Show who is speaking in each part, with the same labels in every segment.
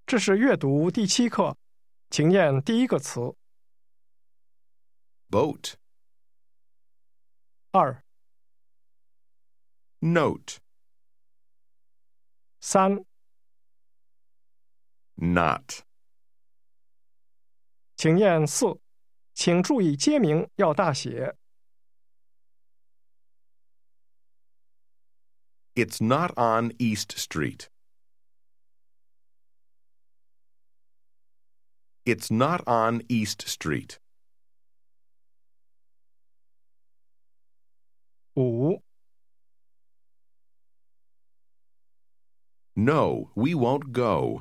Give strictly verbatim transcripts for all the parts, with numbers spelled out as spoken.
Speaker 1: 这是阅读第七课，请念第一个词。
Speaker 2: boat,
Speaker 1: 二、
Speaker 2: note,
Speaker 1: 三、
Speaker 2: not,
Speaker 1: 请念四，请注意街名要大写。
Speaker 2: it's not on East Street. It's not on East Street.
Speaker 1: 五、
Speaker 2: No, we won't go.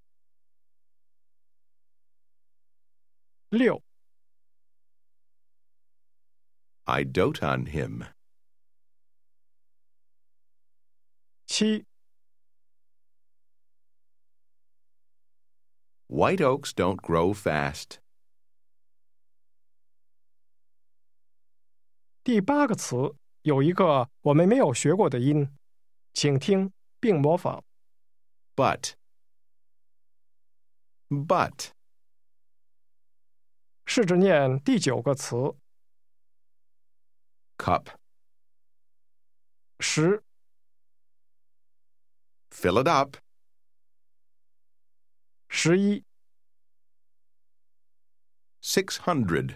Speaker 1: 六、
Speaker 2: I dote on him.
Speaker 1: 七、
Speaker 2: White oaks don't grow fast.
Speaker 1: 第八个词有一个我们没有学过的音，请听并模仿。
Speaker 2: But. But.
Speaker 1: 试着念第九个词。
Speaker 2: Cup.
Speaker 1: 十、
Speaker 2: Fill it up.
Speaker 1: 十一、
Speaker 2: Six hundred.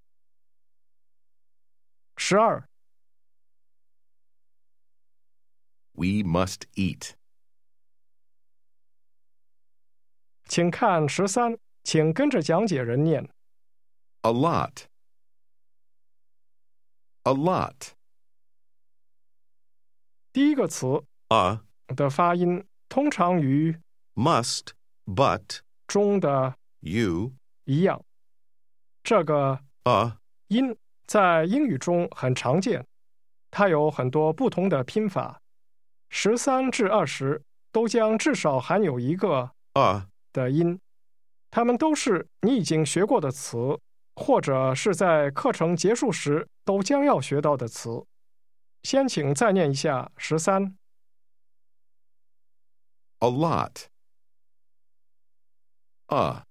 Speaker 1: 十二、
Speaker 2: We must eat.
Speaker 1: 请看十三，请跟着讲解人念。
Speaker 2: A lot. A lot.
Speaker 1: 第一个词
Speaker 2: A.
Speaker 1: 的发音通常与
Speaker 2: Must. But.
Speaker 1: 中的
Speaker 2: You.
Speaker 1: 一样，这个
Speaker 2: A.
Speaker 1: 音在英语中很常见，它有很多不同的拼法，十三至二十都将至少含有一个
Speaker 2: A.
Speaker 1: 的音，它们都是你已经学过的词，或者是在课程结束时都将要学到的词。先请再念一下十三。
Speaker 2: A lot. A.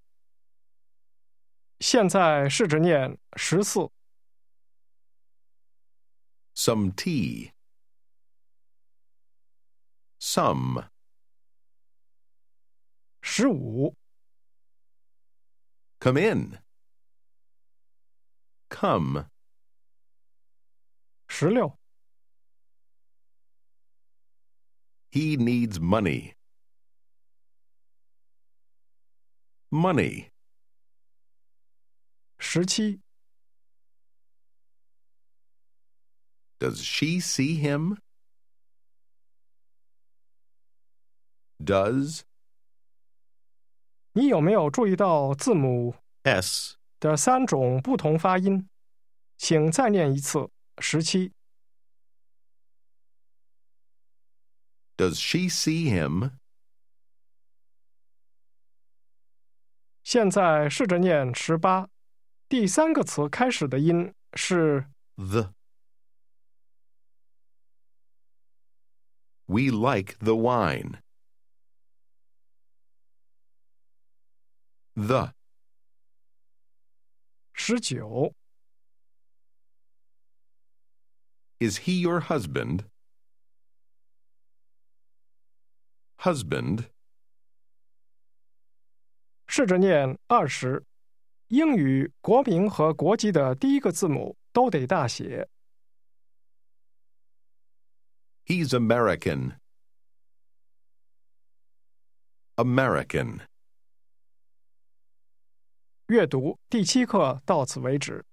Speaker 1: 现在试着念十四。
Speaker 2: Some tea. Some.
Speaker 1: 十五。
Speaker 2: Come in. Come.
Speaker 1: 十六。
Speaker 2: He needs money. Money.
Speaker 1: 十七。
Speaker 2: Does she see him? Does.
Speaker 1: 你有没有注意到字母
Speaker 2: S.
Speaker 1: 的三种不同发音？请再念一次十七。
Speaker 2: Does she see him?
Speaker 1: 现在试着念十八，第三个词开始的音是
Speaker 2: The. We like the wine. The.
Speaker 1: 十九。
Speaker 2: Is he your husband? Husband.
Speaker 1: 试着念二十，英语国名和国籍的第一个字母都得大写。
Speaker 2: He's American. American.
Speaker 1: 阅读第七课到此为止。